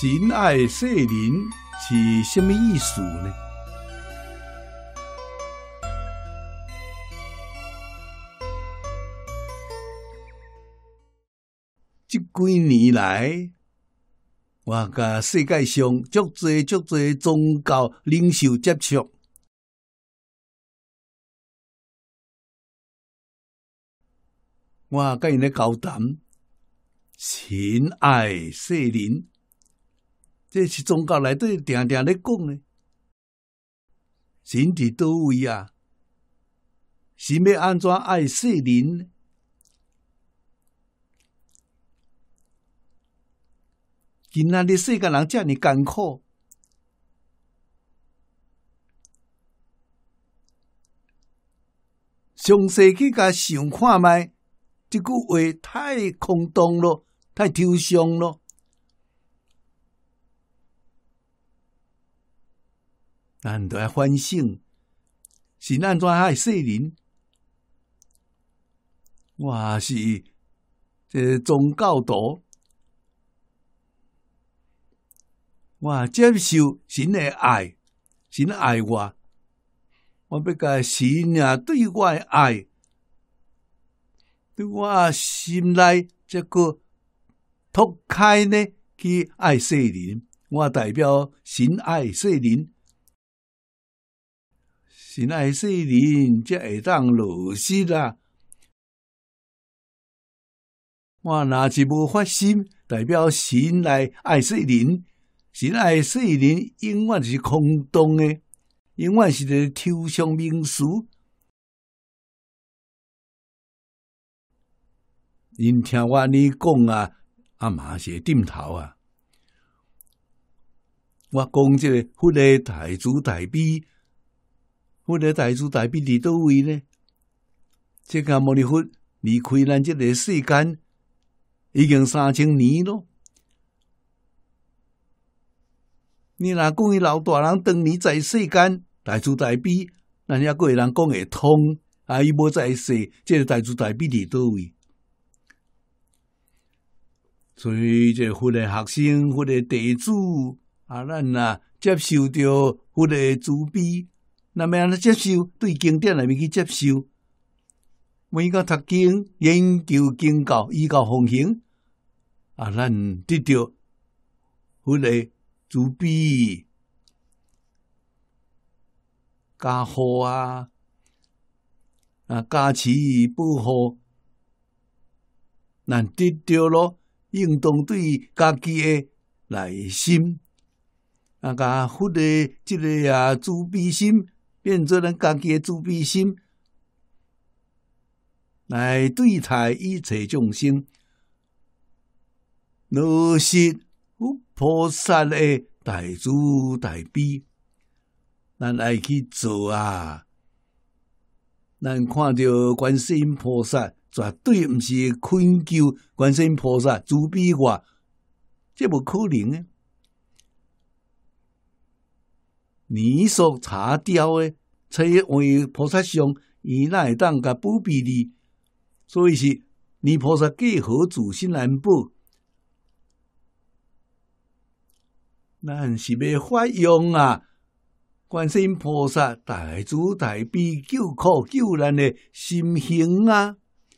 神爱世人是什么意思呢？这几年来，我甲世界上足多宗教领袖接触，我甲因咧交谈，神爱世人，这是宗教内底定定咧讲呢。神伫倒位啊？神要安怎爱世人呢？今仔日世间人遮尔艰苦，详细去甲想看觅，这句话太空洞咯，太抽象咯。咱都要反省，神安怎爱世人？我是这宗教徒。我接受神的爱，神爱我，我要甲神啊对我的爱，对我心内这个拓开呢，去爱世人。我代表神爱世人，神爱世人才会当落实啦。我若是无发心，代表神来爱世人。神爱世人永远是空洞的，永远是个抽象名词。因听我安尼讲啊，嘛是会点头啊。我讲这个佛的大慈大悲，佛的大慈大悲伫倒位呢？释迦牟尼佛离开咱这个世间已经3000年咯。你若讲伊老大人当年在世间大慈大悲，咱还佫会人讲会通啊！伊无在世，这个大慈大悲伫倒位？所以这佛的学生、佛的弟子啊，咱接受着佛的慈悲，那么安怎接受？对经典内面去接受，每个读经、研究经教、依教奉行啊，咱得到佛的慈悲加护加持保护，咱得到咯，应当对家己的内心甲佛的这个慈悲心，变做咱家己的慈悲心，来对待一切众生，落实菩萨的大慈大悲，咱爱去做啊！咱看到观世音菩萨，绝对毋是恳求观世音菩萨慈悲我，这无可能的。你所查掉的，在为菩萨像，伊哪会当甲保庇你？所以是你菩萨过河自身难保。咱是要发扬观世音菩萨大慈大悲救苦救难的心行啊！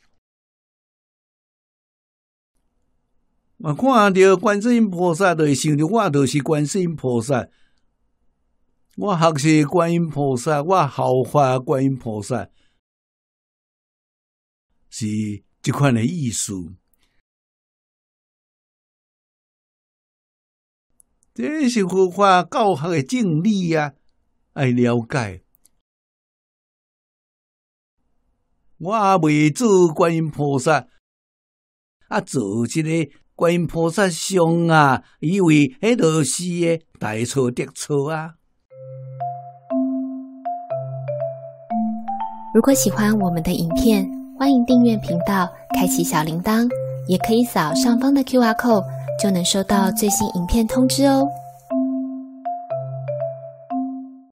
我看到观世音菩萨，就会想着我就是观世音菩萨，我学习观音菩萨，我效法观音菩萨，是这款的意思。这是佛法教学的正理啊，爱了解。我未做观音菩萨，做一个观音菩萨像以为迄就是的大错特错啊！ 如果喜欢我们的影片，欢迎订阅频道，开启小铃铛，也可以扫上方的 QR code，就能收到最新影片通知哦。